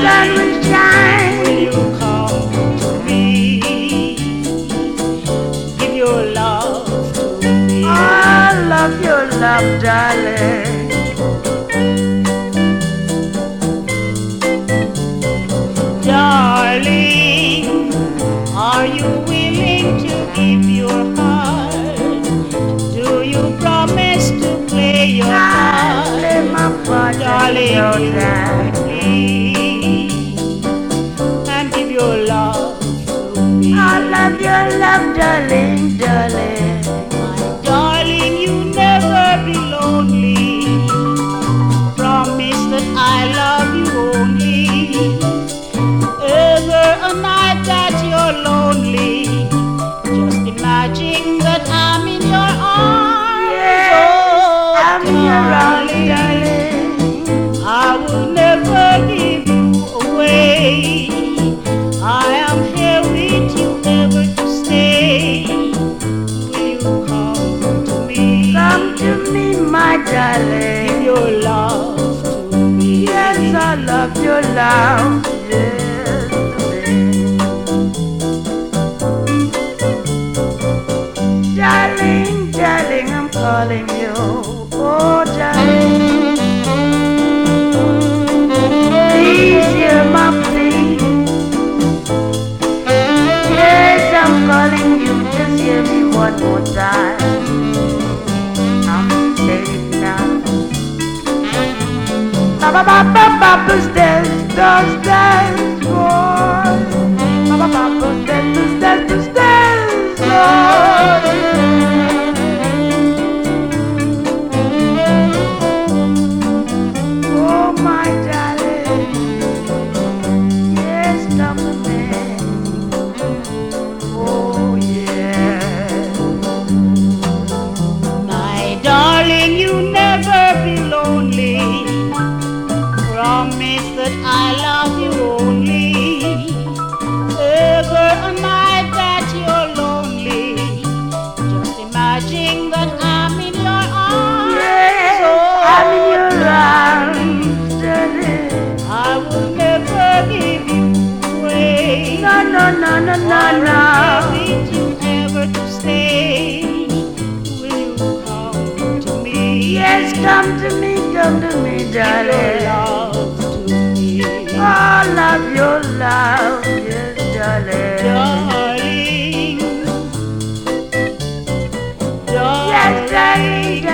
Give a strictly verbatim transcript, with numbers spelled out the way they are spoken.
sun will shine. Will you come to me? Give your love to me. I love your love, darling. Darling, are you willing to give your heart? Do you promise to play your I part? play my part, Darling, you know you that. please, and give your love to me. I love your love, darling, darling. My darling, you never be lonely. Promise that I love you only. Ever a night that you're lonely, just imagine that I'm in your arms. Yes, Oh, I'm in your arms, darling, darling. I will never give you away. I am here with you, never to stay. Will you come to me? Come to me, my Give darling. your love to me. Yes, I love your love. Yes, darling, darling, I'm calling you. Oh, darling, please hear my plea. Yes, I'm calling you. Just hear me one more time. I'm saying now. Ba ba ba ba ba those days, those days, boy. Ba ba ba those days, those days, those days, boy. Oh my darling, yes, come to me. Oh yeah. My darling, you never be lonely. Promise that I love you only. Ever a night that you're lonely, just imagine that I'm in your arms. Yes, Oh, I'm in your arms, darling. I will never give you away. No, no, no, no, no, no. With you ever to stay. Will you come to me? Yes, come to me, come to me, Give your darling. love to me. I love your love, yes, darling. Darling, Yes, darling, darling,